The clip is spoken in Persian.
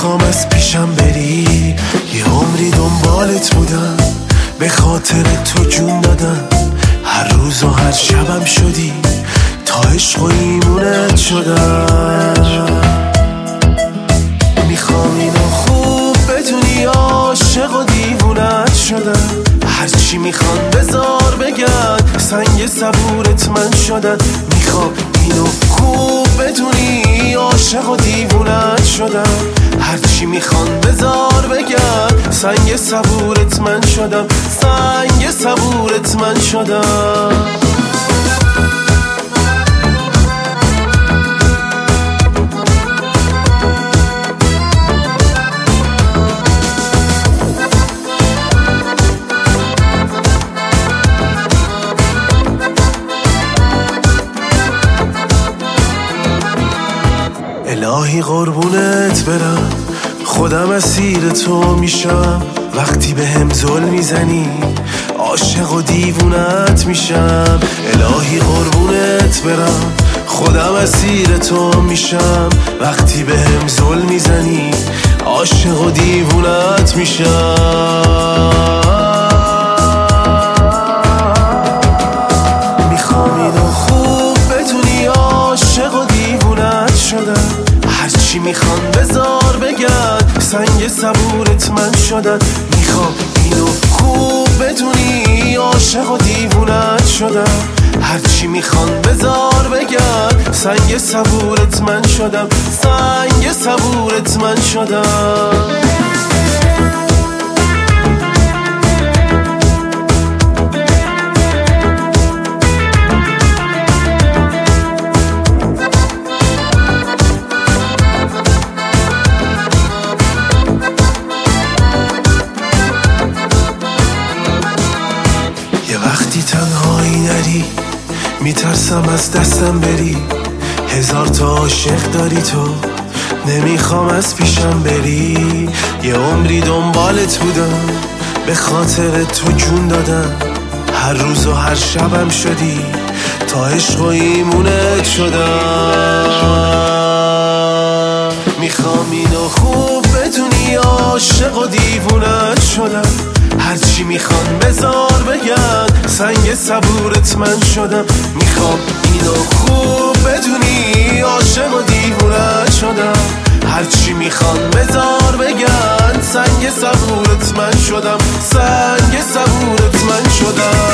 نمیخوام از پیشم بری، یه عمری دنبالت بودم، به خاطر تو جون دادم، هر روز و هر شبم شدی، تا عشق و ایمونت شدم. میخوام اینو خوب بدونی، عاشق و دیوونت شدم، هرچی میخوان بذار بگن، سنگ صبورت من شدم. میخوام اینو خوب بدونی، عاشق و دیوونت شدم، هرچی میخوان بذار بگن، سنگ صبورت من شدم، سنگ صبورت من شدم. الهی قربونت برم، خودم اسیر تو میشم، وقتی به هم ظلم میزنی، عاشق و دیوونت میشم. الهی قربونت برم، خودم اسیر تو میشم، وقتی به هم ظلم میزنی، عاشق و دیوونت میشم. میخوام اینو خوب بدونی، عاشق و دیوونت شدم، هرچی میخوان بذار بگن، سنگ صبورت من شدم. میخوام اینو خوب بدونی، عاشق و دیوونت شدم، هرچی میخوان بذار بگن، سنگ صبورت من شدم، سنگ صبورت من شدم. وقتی تنهایی نری، میترسم از دستم بری، هزار تا عاشق داری تو، نمیخوام از پیشم بری. یه عمری دنبالت بودم، به خاطر تو جون دادم، هر روز و هر شبم شدی، تا عشق و ایمونت شدم. میخوام اینو خوب بدونی، عاشق و دیوونت شدم، هرچی میخوان بذار بگن، سنگ صبورت من شدم. میخوام اینو خوب بدونی، عاشق و دیوونت شدم، هرچی میخوان بذار بگن، سنگ صبورت من شدم، سنگ صبورت من شدم.